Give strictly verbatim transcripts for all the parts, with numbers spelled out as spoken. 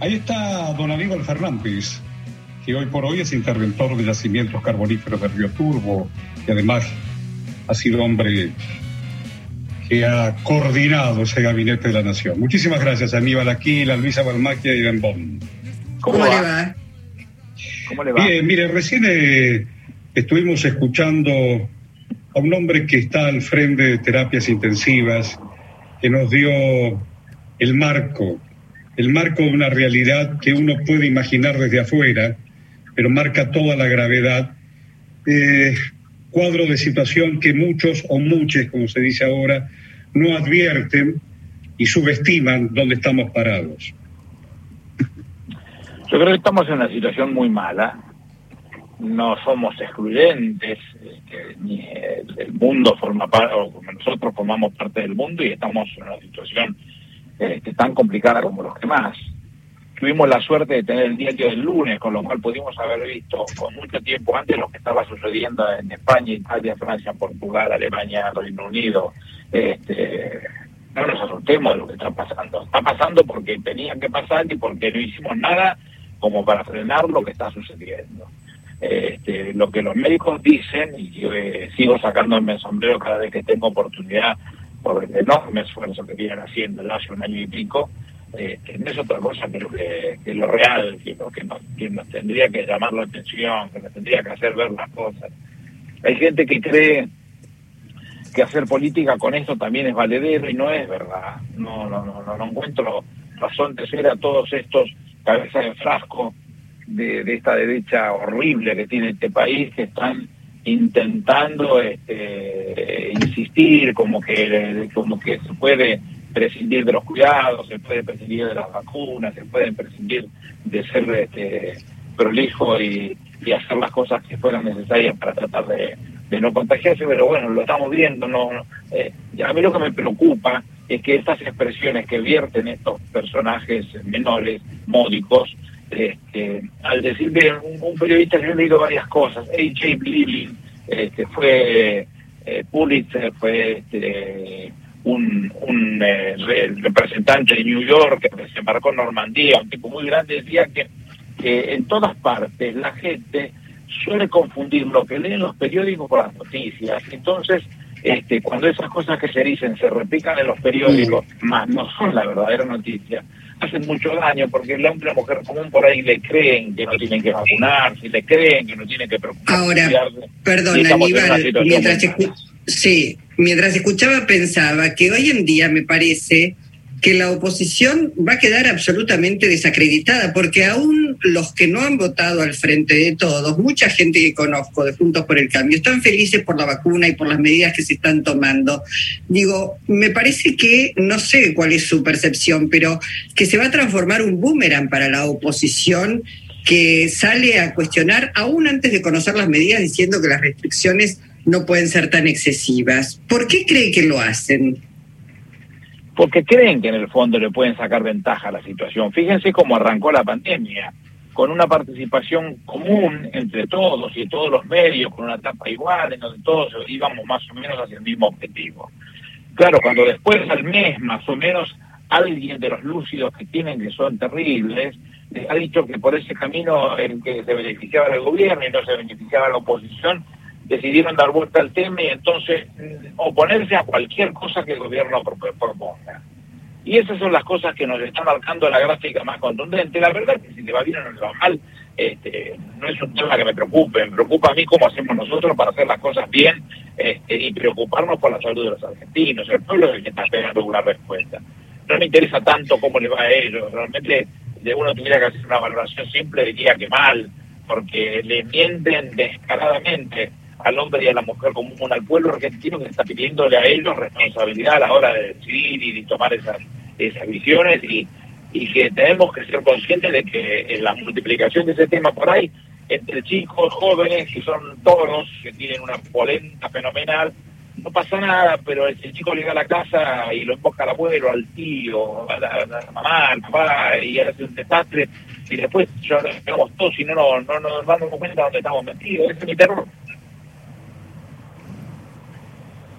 Ahí está don Aníbal Fernández, que hoy por hoy es interventor de yacimientos carboníferos de Río Turbo y además ha sido hombre que ha coordinado ese gabinete de la nación. Muchísimas gracias, Aníbal. Aquí la Luisa Balmaquia y Ben Bon. ¿Cómo, ¿Cómo le va? ¿Cómo le va? Bien, mire, recién eh, estuvimos escuchando a un hombre que está al frente de terapias intensivas, que nos dio el marco, el marco de una realidad que uno puede imaginar desde afuera, pero marca toda la gravedad. Eh, cuadro de situación que muchos o muchas, como se dice ahora, no advierten y subestiman dónde estamos parados. Yo creo que estamos en una situación muy mala. No somos excluyentes, este, ni el, el mundo forma parte, o nosotros formamos parte del mundo y estamos en una situación este, tan complicada como los demás. Tuvimos la suerte de tener el diario del lunes, con lo cual pudimos haber visto con mucho tiempo antes lo que estaba sucediendo en España, Italia, Francia, Portugal, Alemania, Reino Unido. Este, no nos asustemos de lo que está pasando. Está pasando porque tenía que pasar y porque no hicimos nada como para frenar lo que está sucediendo. Este, lo que los médicos dicen, y yo eh, sigo sacándome el sombrero cada vez que tengo oportunidad por el enorme esfuerzo que vienen haciendo hace un año y pico, eh, que no es otra cosa que lo, que, que lo real, que lo que nos, que nos tendría que llamar la atención, que nos tendría que hacer ver las cosas. Hay gente que cree que hacer política con esto también es valedero y no es verdad. No, no, no, no, no encuentro razón de ser a todos estos cabezas de frasco de, de esta derecha horrible que tiene este país, que están intentando este, insistir como que como que se puede prescindir de los cuidados, se puede prescindir de las vacunas, se puede prescindir de ser este, prolijo y, y hacer las cosas que fueran necesarias para tratar de, de no contagiarse, pero bueno, lo estamos viendo. No, no eh, a mí lo que me preocupa es que estas expresiones que vierten estos personajes menores, módicos, este, al decir que un, un periodista, yo he leído varias cosas, A J Lilling este, fue eh, Pulitzer, fue este, un, un eh, representante de New York que se embarcó en Normandía, un tipo muy grande, decía que, que en todas partes la gente suele confundir lo que leen los periódicos con las noticias. Entonces, este, cuando esas cosas que se dicen se replican en los periódicos, más no son la verdadera noticia, hacen mucho daño, porque el hombre y la mujer común por ahí le creen que no tienen que vacunarse, le creen que no tienen que preocuparse. Ahora, perdón, Aníbal, mientras, escu- sí, mientras escuchaba pensaba que hoy en día me parece que la oposición va a quedar absolutamente desacreditada, porque aún los que no han votado al Frente de Todos, mucha gente que conozco de Juntos por el Cambio, están felices por la vacuna y por las medidas que se están tomando. Digo, me parece que, no sé cuál es su percepción, pero que se va a transformar un boomerang para la oposición, que sale a cuestionar aún antes de conocer las medidas, diciendo que las restricciones no pueden ser tan excesivas. ¿Por qué cree que lo hacen? Porque creen que en el fondo le pueden sacar ventaja a la situación. Fíjense cómo arrancó la pandemia, con una participación común entre todos y todos los medios, con una etapa igual, en donde todos íbamos más o menos hacia el mismo objetivo. Claro, cuando después al mes, más o menos, alguien de los lúcidos que tienen, que son terribles, les ha dicho que por ese camino en que se beneficiaba el gobierno y no se beneficiaba la oposición, decidieron dar vuelta al tema y entonces oponerse a cualquier cosa que el gobierno proponga. Y esas son las cosas que nos están marcando la gráfica más contundente. La verdad es que si le va bien o no le va mal, este, no es un tema que me preocupe. Me preocupa a mí cómo hacemos nosotros para hacer las cosas bien este, y preocuparnos por la salud de los argentinos. El pueblo es el que está esperando una respuesta. No me interesa tanto cómo le va a ellos. Realmente, si uno tuviera que hacer una valoración simple, diría que mal, porque le mienten descaradamente al hombre y a la mujer común, al pueblo argentino, que está pidiéndole a ellos responsabilidad a la hora de decidir y de tomar esas, esas visiones, y, y que tenemos que ser conscientes de que en la multiplicación de ese tema por ahí, entre chicos, jóvenes, que son todos, que tienen una polenta fenomenal, no pasa nada, pero si el chico llega a la casa y lo emboca al abuelo, al tío, a la, a la mamá, al papá, y hace un desastre, y después ya nos quedamos todos y no, no, no nos damos cuenta de dónde estamos metidos. Ese es mi terror.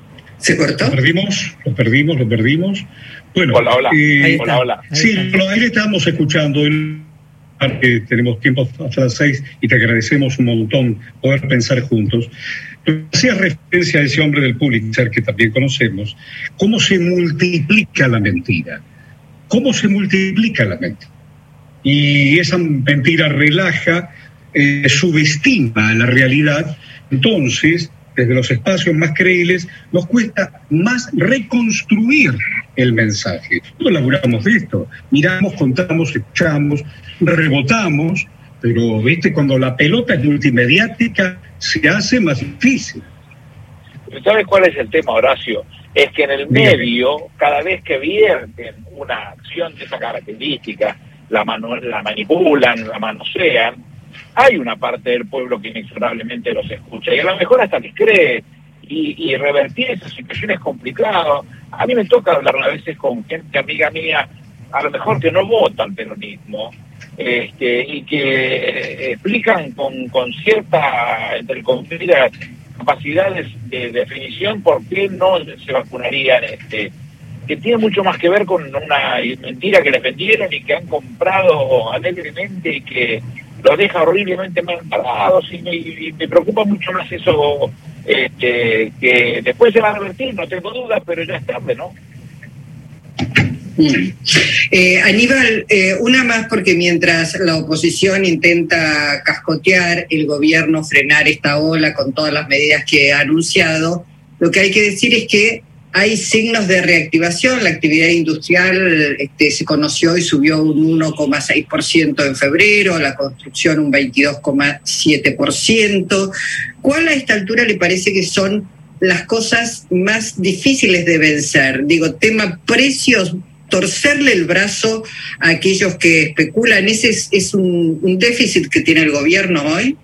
¿Se cortó? Lo perdimos, lo perdimos, lo perdimos. Bueno, hola, hola. Eh, hola, hola. Sí, lo, ahí le estábamos escuchando. El, que tenemos tiempo hasta las seis y te agradecemos un montón poder pensar juntos. Hacía referencia a ese hombre del Pulitzer que también conocemos. ¿Cómo se multiplica la mentira? ¿Cómo se multiplica la mentira? Y esa mentira relaja, eh, subestima la realidad. Entonces, desde los espacios más creíbles, nos cuesta más reconstruir el mensaje. Nosotros laburamos de esto, miramos, contamos, escuchamos, rebotamos, pero viste, cuando la pelota es multimediática, se hace más difícil. ¿Sabes cuál es el tema, Horacio? Es que en el medio, cada vez que vierten una acción de esa característica, la, manu- la manipulan, la manosean, hay una parte del pueblo que inexorablemente los escucha y a lo mejor hasta les cree, y, y revertir esa situación es complicado. A mí me toca hablar a veces con gente amiga mía, a lo mejor que no vota al peronismo, este, y que eh, explican con, con cierta, entre comillas, capacidades de definición por qué no se vacunarían, este, que tiene mucho más que ver con una mentira que les vendieron y que han comprado alegremente y que los deja horriblemente mal parados, y me, y me preocupa mucho más eso, este, que después se va a revertir, no tengo dudas, pero ya es tarde, ¿no? Mm. Eh, Aníbal, eh, una más, porque mientras la oposición intenta cascotear, el gobierno frenar esta ola con todas las medidas que ha anunciado, lo que hay que decir es que hay signos de reactivación. La actividad industrial este, se conoció y subió un uno coma seis por ciento en febrero, la construcción un veintidós coma siete por ciento. ¿Cuál a esta altura le parece que son las cosas más difíciles de vencer? Digo, tema precios, torcerle el brazo a aquellos que especulan, ¿ese es, es un, un déficit que tiene el gobierno hoy?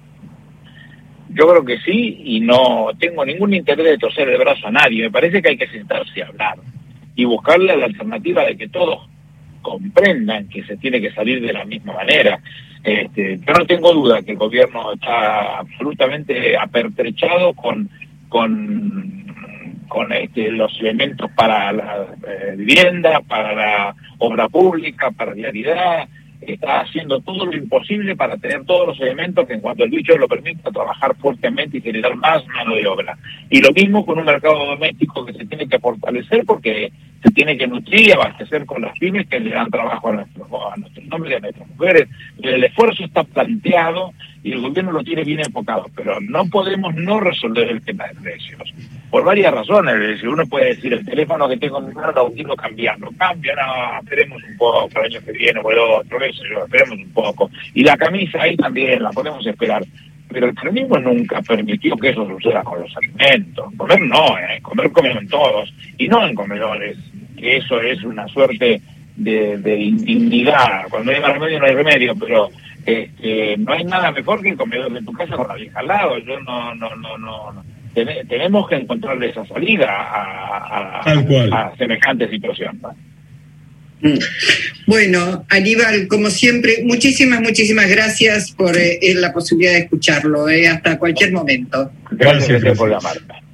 Yo creo que sí, y no tengo ningún interés de torcer el brazo a nadie. Me parece que hay que sentarse a hablar y buscarle la alternativa de que todos comprendan que se tiene que salir de la misma manera. Este, yo no tengo duda que el gobierno está absolutamente apertrechado con con con este, los elementos para la eh, vivienda, para la obra pública, para la vialidad. Está haciendo todo lo imposible para tener todos los elementos que en cuanto el bicho lo permita trabajar fuertemente y generar más mano de obra. Y lo mismo con un mercado doméstico que se tiene que fortalecer porque se tiene que nutrir y abastecer con las pymes que le dan trabajo a nuestros, a nuestros hombres y a nuestras mujeres. El esfuerzo está planteado y el gobierno lo tiene bien enfocado, pero no podemos no resolver el tema de precios. Por varias razones. Uno puede decir, el teléfono que tengo en mi mano lo quiero cambiar. No cambia, no, esperemos un poco para el año que viene o el otro, eso, esperemos un poco. Y la camisa ahí también la podemos esperar. Pero el peronismo nunca permitió que eso suceda con los alimentos. Comer no, ¿eh? Comer comemos todos, y no en comedores. Que eso es una suerte de, de indignidad. Cuando hay más remedio no hay remedio, pero este, no hay nada mejor que el comedor de tu casa con la vieja al lado. Yo no, no, no, no. no. Ten, tenemos que encontrarle esa salida a, a, a, a semejante situación, ¿no? Bueno, Aníbal, como siempre, muchísimas, muchísimas gracias por eh, la posibilidad de escucharlo, eh, hasta cualquier momento. Gracias, gracias por llamarme.